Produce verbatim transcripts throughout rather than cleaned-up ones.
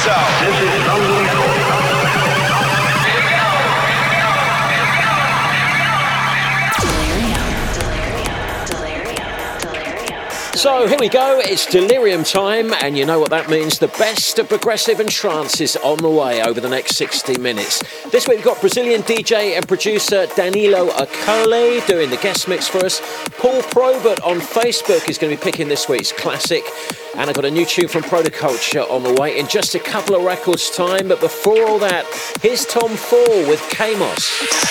South. This is London Calling. So here we go, it's delirium time, and you know what that means. The best of progressive and trance is on the way over the next sixty minutes. This week we've got Brazilian D J and producer Danilo Acole doing the guest mix for us. Paul Probert on Facebook is going to be picking this week's classic. And I've got a new tune from Protoculture on the way in just a couple of records' time. But before all that, here's Tom Fall with Kamos.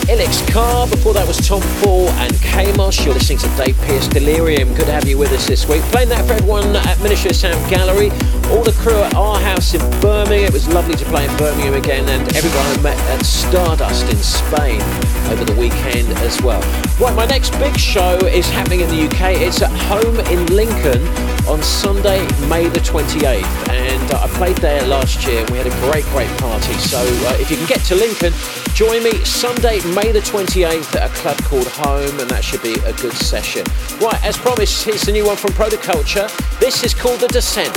Ilix Car. Before that was Tom Paul and Kamos. You're listening to Dave Pearce Delirium. Good to have you with us this week. Playing that for everyone at Ministry of Sound Gallery. All the crew at our house in Birmingham. It was lovely to play in Birmingham again, and everyone I met at Stardust in Spain over the weekend as well. Right, my next big show is happening in the U K. It's at home in Lincoln on Sunday, May the twenty-eighth, and uh, I played there last year and we had a great, great party. So uh, if you can get to Lincoln, join me Sunday, May the twenty-eighth at a club called Home, and that should be a good session. Right, as promised, here's the new one from Protoculture. This is called The Descent.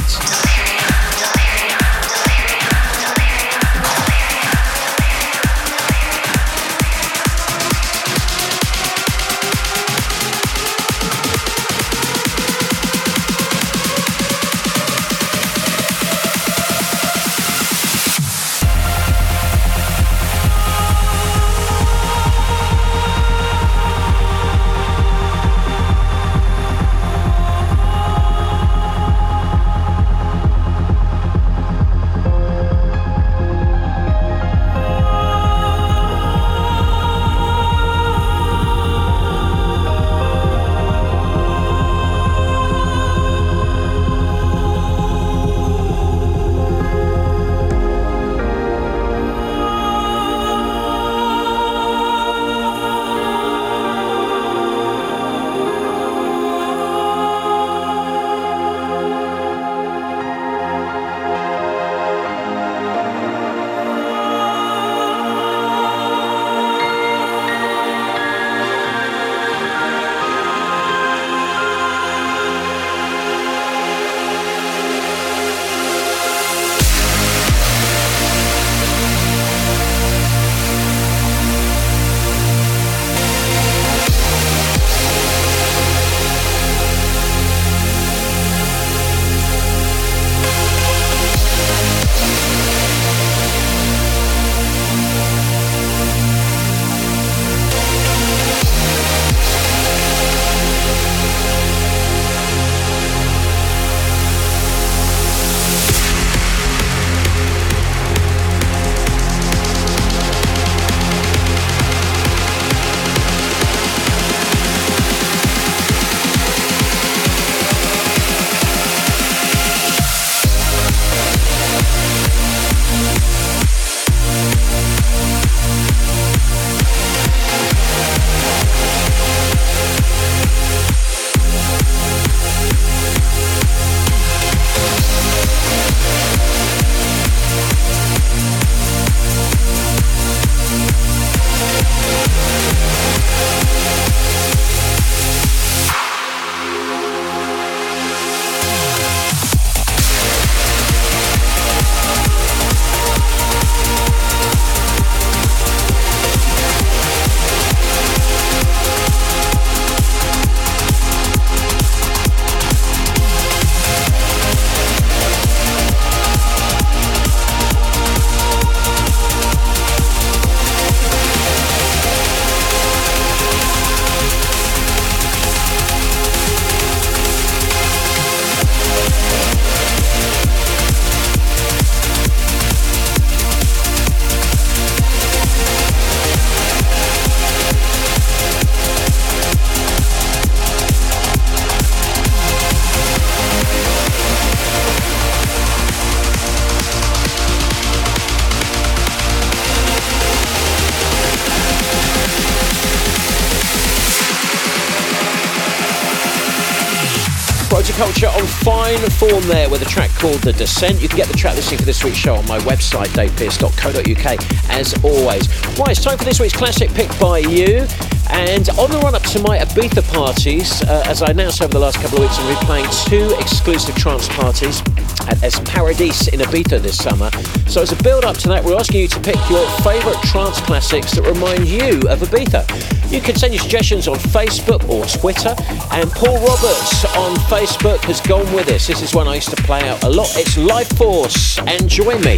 Culture on fine form there with a track called The Descent. You can get the track listing for this week's show on my website, dave pearce dot co dot uk, as always. Right, it's time for this week's classic picked by you. And on the run-up to my Ibiza parties, uh, as I announced over the last couple of weeks, I'm going to be playing two exclusive trance parties at Es Paradis in Ibiza this summer. So as a build-up to that, we're asking you to pick your favourite trance classics that remind you of Ibiza. You can send your suggestions on Facebook or Twitter, and Paul Roberts on Facebook has gone with us. This is one I used to play out a lot. It's Life Force, and join me.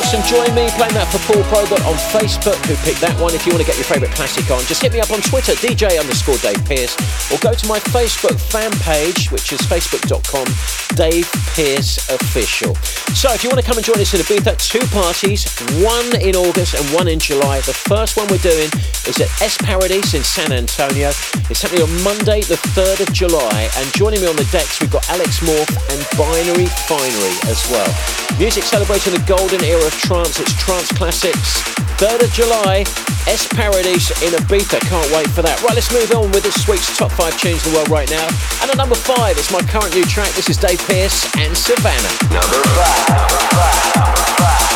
Remix and join me playing that for Paul Probert on Facebook, who picked that one. If you want to get your favourite classic on, just hit me up on Twitter, D J underscore Dave Pearce, or go to my Facebook fan page, which is facebook dot com Dave Pearce Official. So if you want to come and join us in Ibiza, two parties, one in August and one in July. The first one we're doing is at Es Paradis in San Antonio. It's happening on Monday the third of July, and joining me on the decks we've got Alex Morph and Binary Finery as well. Music celebrating the golden era of trance. It's Trance Classics, third of July, Es Paradis in Ibiza. Can't wait for that. Right, let's move on with this week's top five tunes in the world right now. And at number five, it's my current new track. This is Dave Pearce and Savannah. Number five. Number five. Number five.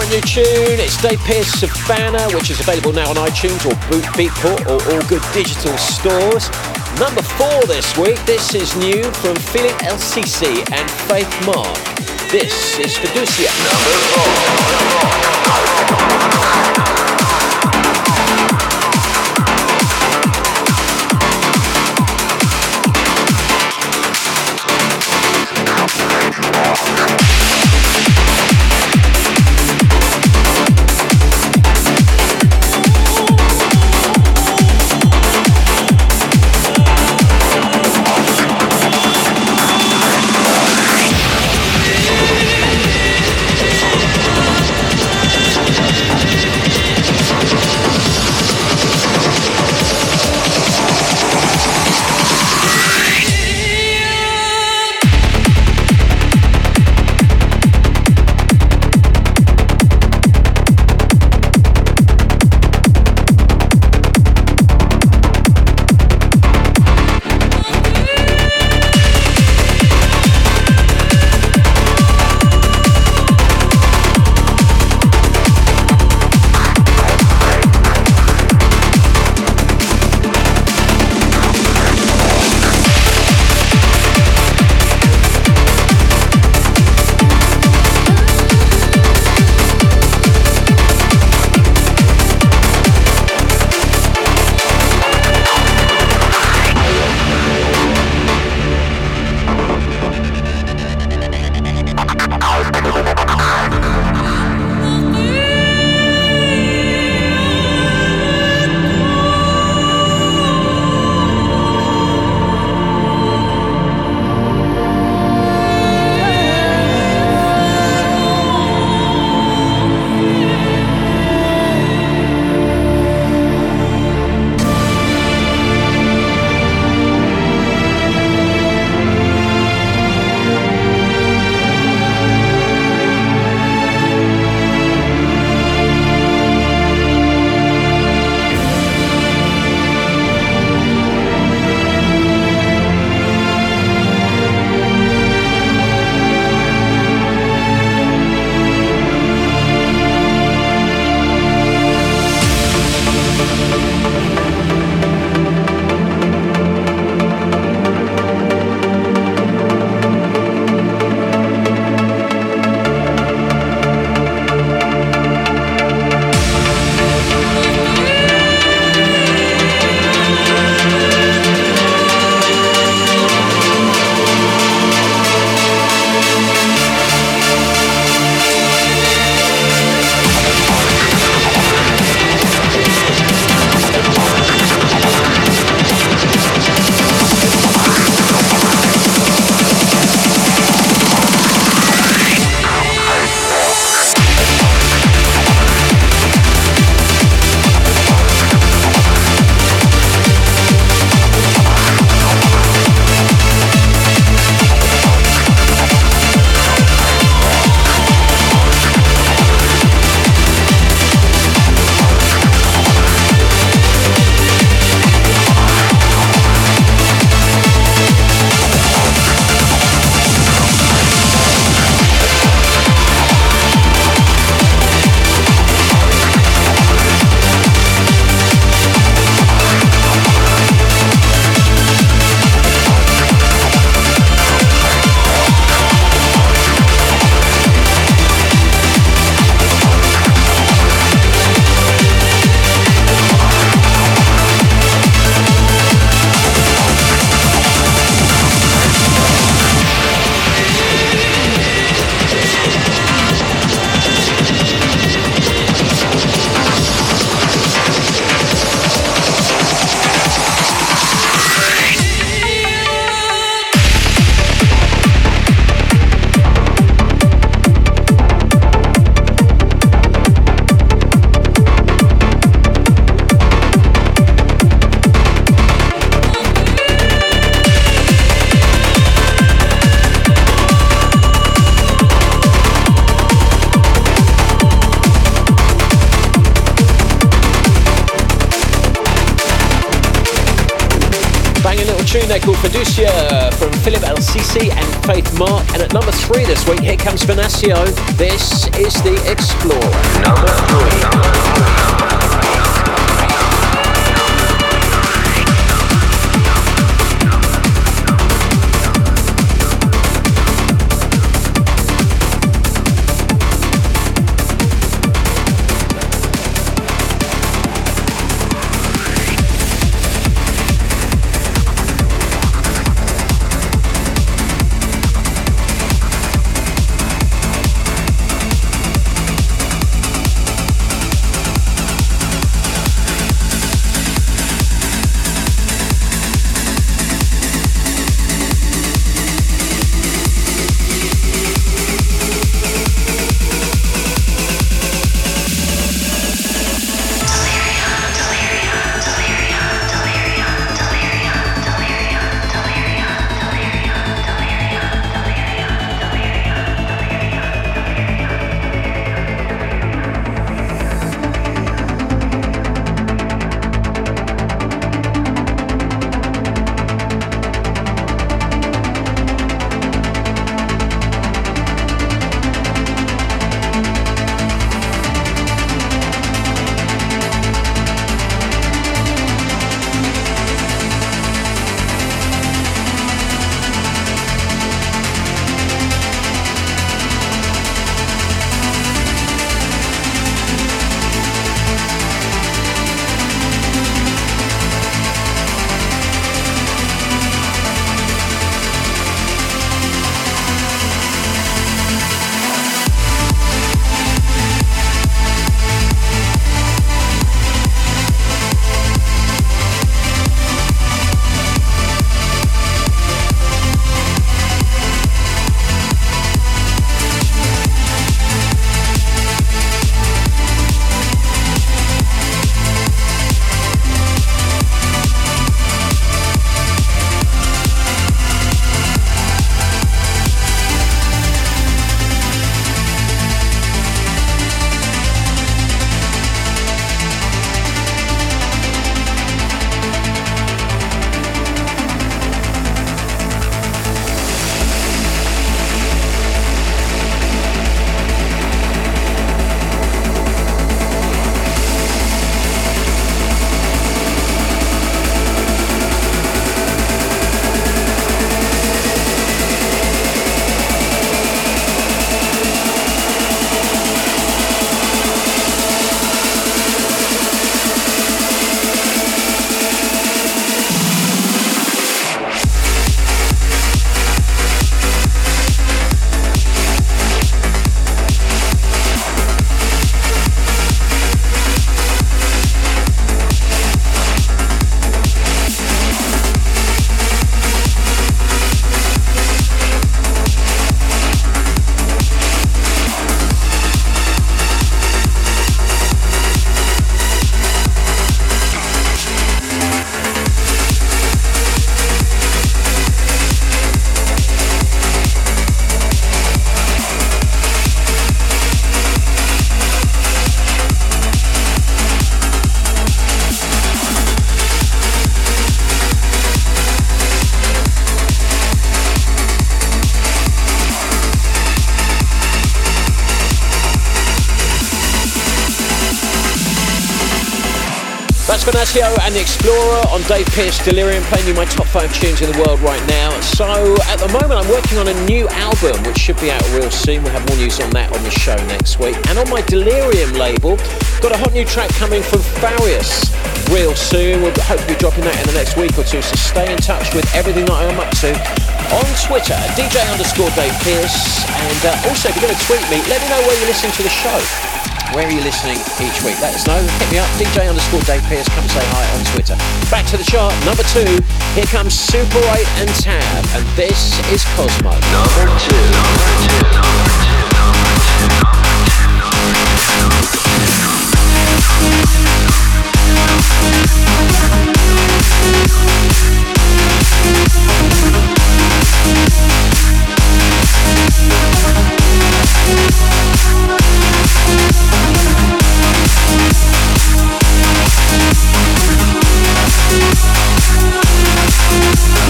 brand new tune. It's Dave Pearce, Savannah, which is available now on iTunes or Beatport or all good digital stores. Number four this week, this is new from Philip L C C and Faith Mark. This is Fiducia. Number four. tune there called Fiducia from Philip El Sisi and Faith Mark. And at number three this week, here comes Venasio. This is The Explorer. Number three. Number three. That's Venasio and The Explorer on Dave Pearce Delirium, playing you my top five tunes in the world right now. So at the moment I'm working on a new album which should be out real soon. We'll have more news on that on the show next week. And on my Delirium label, got a hot new track coming from Farius real soon. We'll hopefully be dropping that in the next week or two, so stay in touch with everything that I'm up to on Twitter, D J underscore Dave Pearce. And uh, also, if you're going to tweet me, let me know where you're listening to the show. Where are you listening each week? Let us know. Hit me up, D J underscore Dave Pearce. Come say hi on Twitter. Back to the chart, number two. Here comes Super eight and Tab, and this is Cosmo. Number two. Number two. Number two. We'll be right back.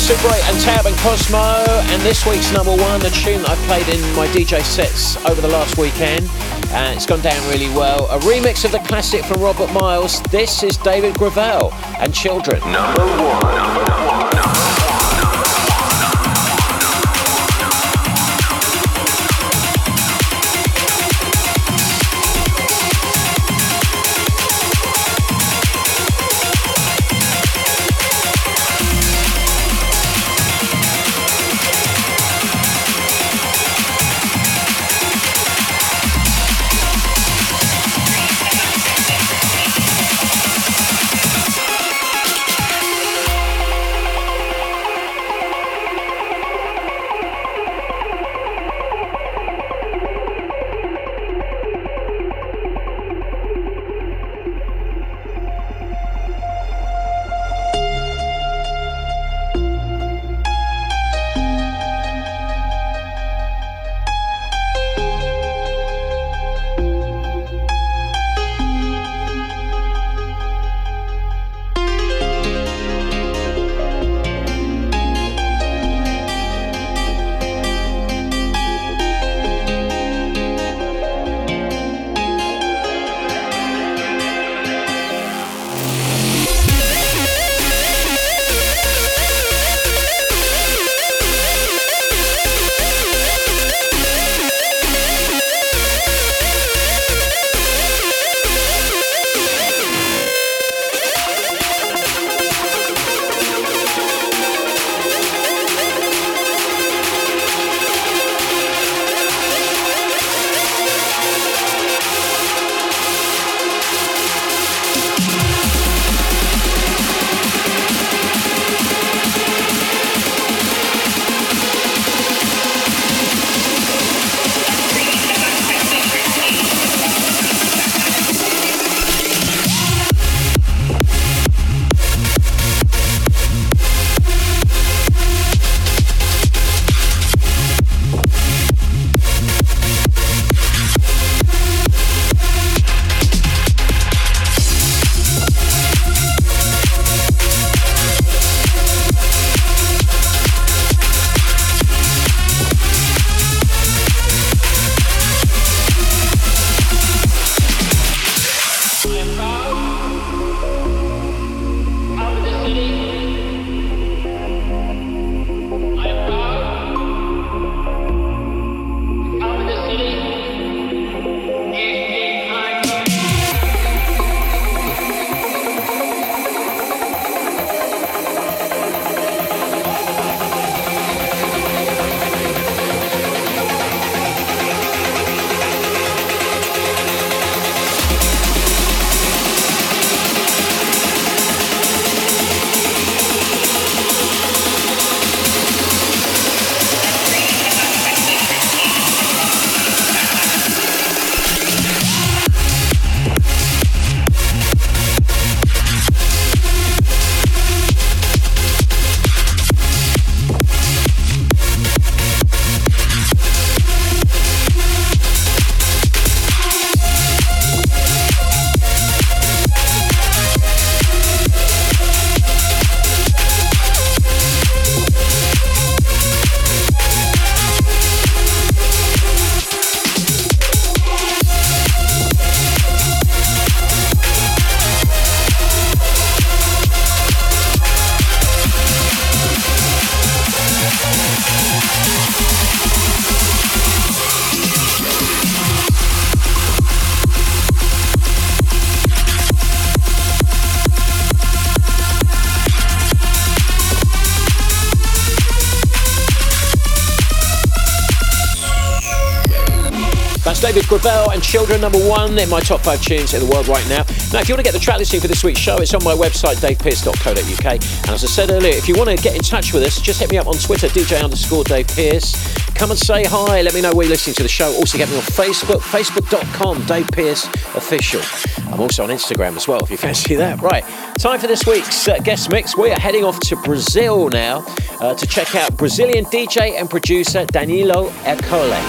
Super eight and Tab and Cosmo, and this week's number one, the tune that I played in my D J sets over the last weekend, and it's gone down really well. A remix of the classic from Robert Miles. This is David Gravell and Children. Number one. Number one. That's David Gravell and Children, number one in my top five tunes in the world right now. Now, if you want to get the track listing for this week's show, it's on my website, dave pearce dot co dot uk. And as I said earlier, if you want to get in touch with us, just hit me up on Twitter, D J underscore Dave Pearce. Come and say hi, let me know where you're listening to the show. Also get me on Facebook, facebook dot com, Dave Pearce Official. I'm also on Instagram as well, if you fancy that. Right, time for this week's uh, guest mix. We are heading off to Brazil now uh, to check out Brazilian D J and producer Danilo Ercole.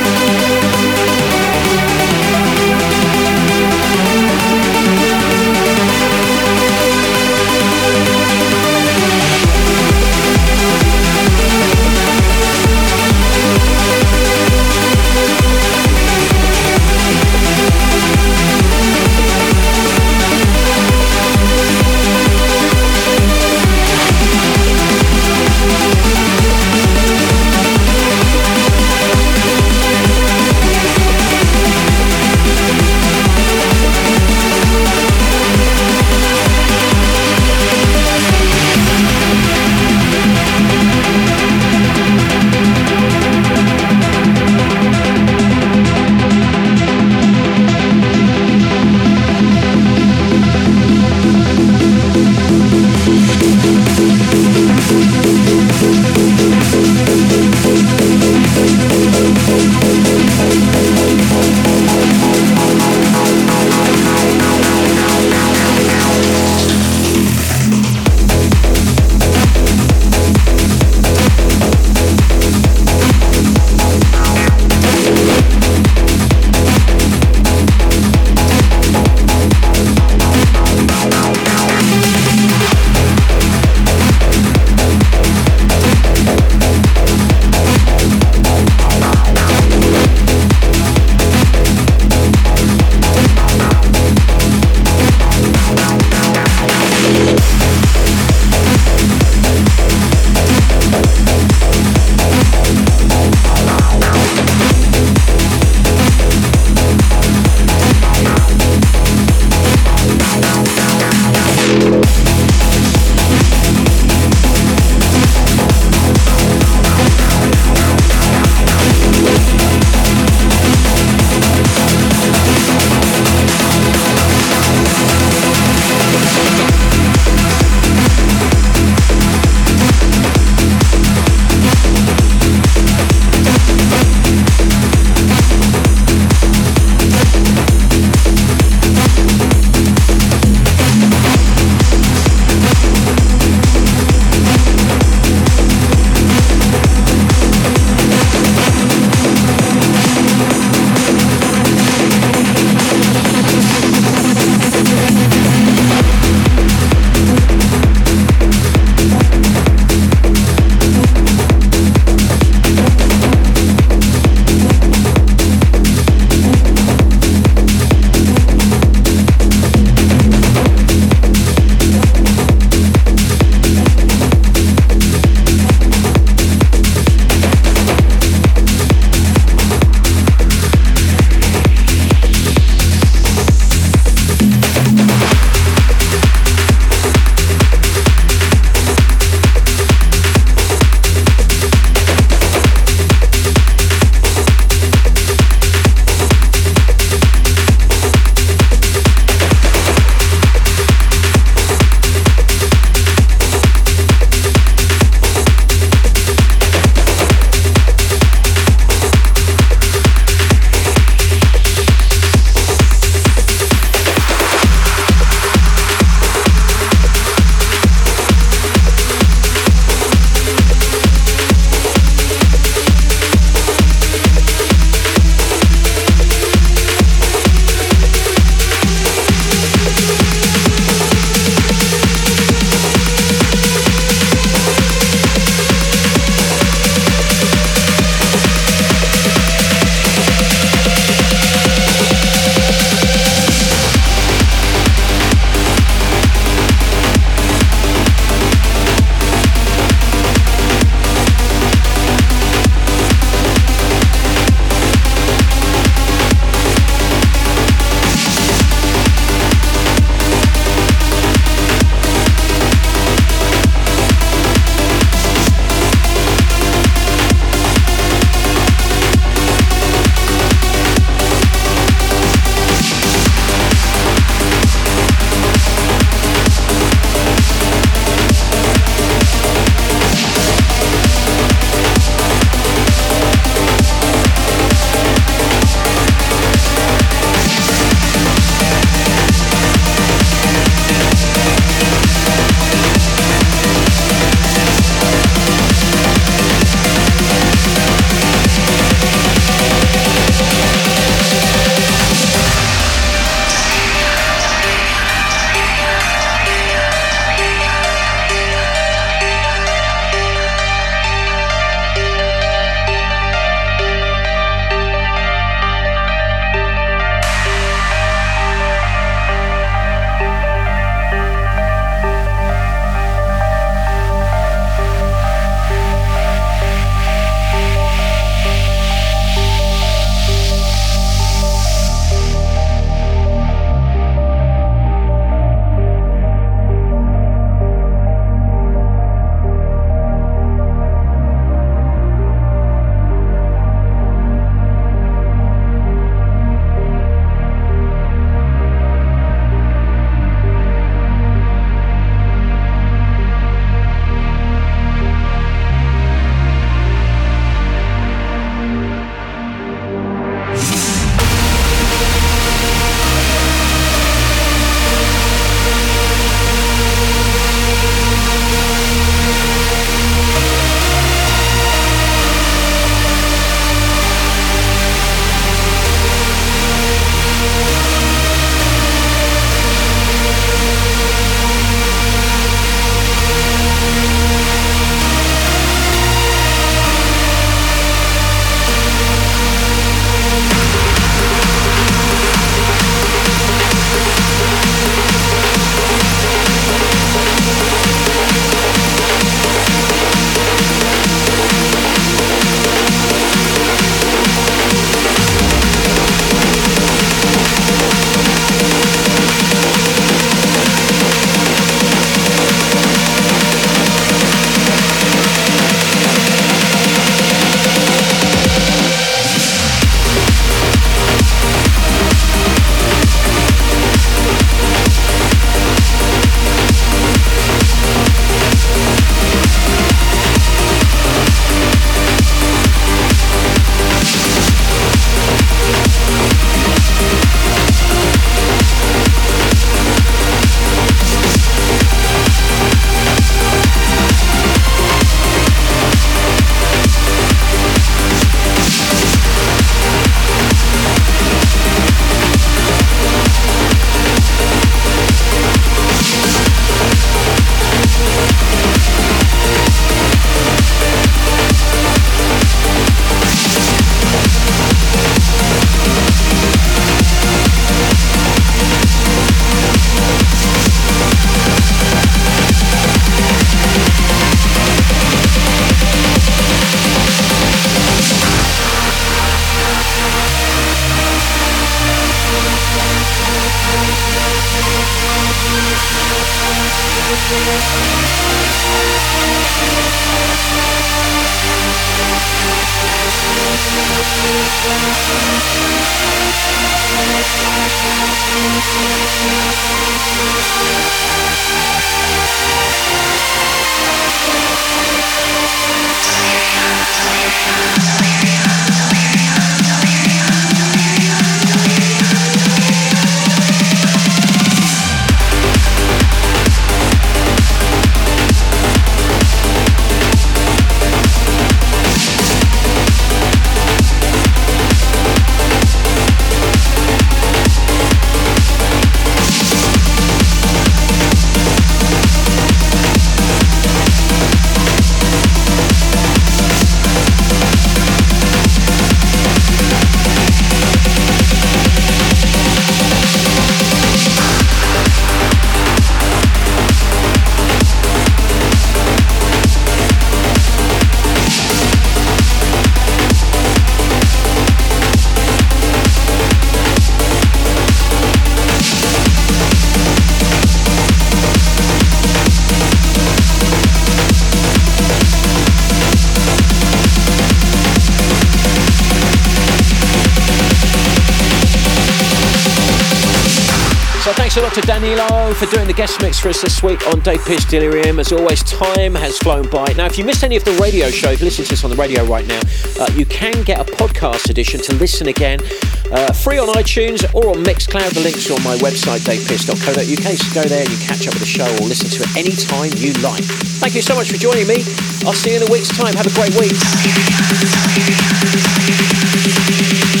Thanks a lot to Danilo for doing the guest mix for us this week on Dave Pearce Delirium. As always, time has flown by. Now, if you missed any of the radio shows, listen to this on the radio right now, uh, you can get a podcast edition to listen again, uh, free on iTunes or on Mixcloud. The links are on my website, dave pearce dot co dot uk, so go there and you catch up with the show or listen to it anytime you like. Thank you so much for joining me. I'll see you in a week's time. Have a great week.